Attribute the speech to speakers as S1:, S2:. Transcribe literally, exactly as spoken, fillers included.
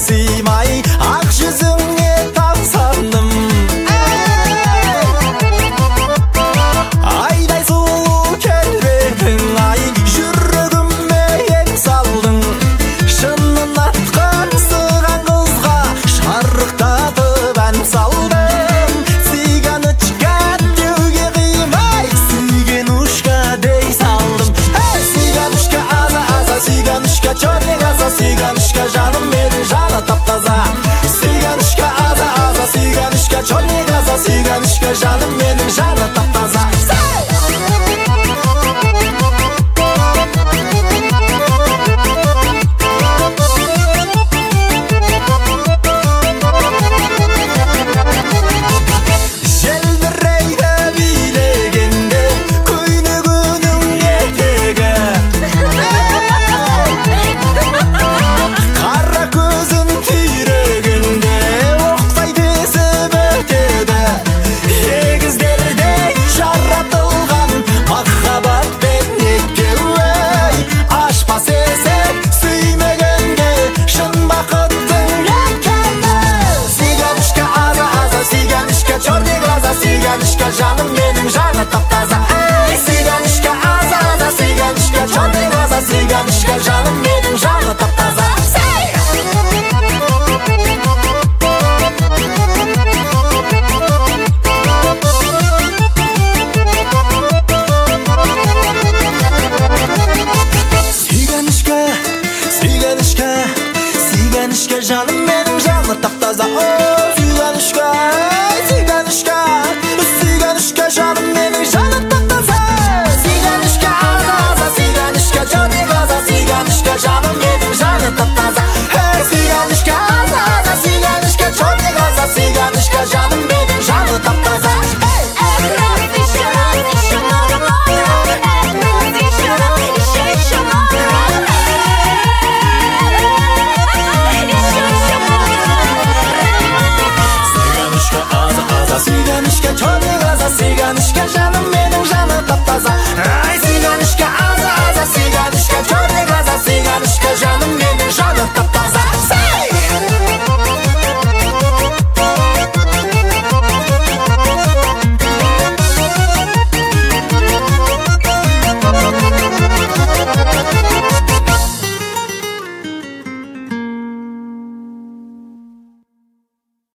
S1: сыймай, ақ жүзіңе тамсандым. Айдай сұлу келбетің, ай жүрегіме ең салдың. Шынын атқан сыған қызға шарықтатып ән салдым. Цыганочка деуге қимай, сүйгенушка дей салдым. Цыганушка аза аза, цыганушка черный газа, цыганушка жаным менің жаны таптаза. Цыганушка аза аза, цыганушка черный газа, цыганушка жаным менің жаны таптаза. Желбірейді билегенде көйлегінің етегі, қара көзін түйрегенде оқтай тесіп өтеді. Егіздердей жаратылған махаббатпен екеуі, ашпас есік сүймегенге шын бақыттың екені. Цыганушка аза аза, цыганушка черный глаза, цыганушка жаным менің жаны таптаза. Цыганушка аза аза, цыганушка черный глаза, цыганушка жаным менің жаны таптаза. Цыганушка, цыганушка, цыганушка жаным менің жаны таптаза.